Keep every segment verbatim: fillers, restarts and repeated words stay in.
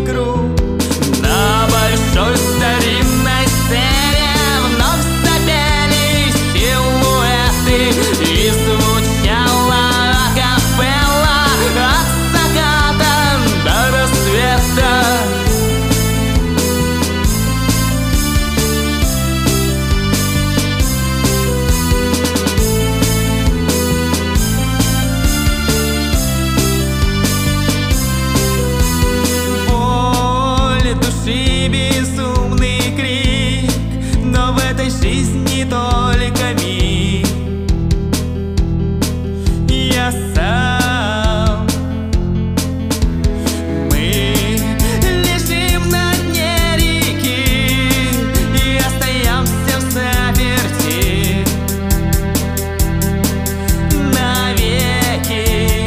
жизни круг. На большой старинной сцене вновь запели силуэты, и звучала акапелла от заката до рассвета. Души безумный крик, но в этой жизни только миг. Я сам, мы лежим на дне реки и остаемся в заперти навеки.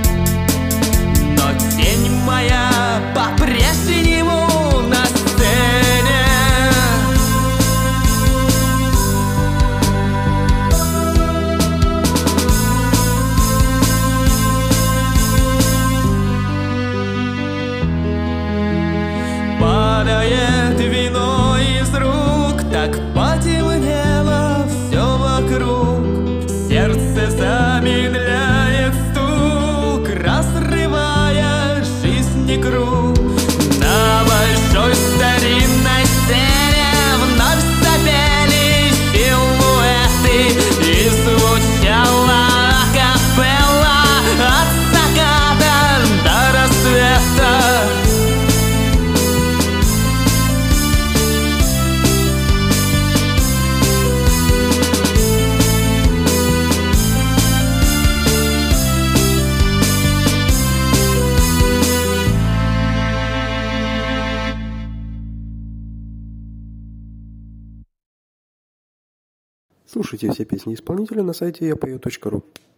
Но тень моя по-прежнему на сцене. Падает вино из рук, так потемнело все вокруг. Сердце замедляет стук, разрывая жизни круг. На большой старинной сцене вновь запели силуэты, и звучала акапелла от заката до рассвета. Слушайте все песни исполнителя на сайте я пою точка ру.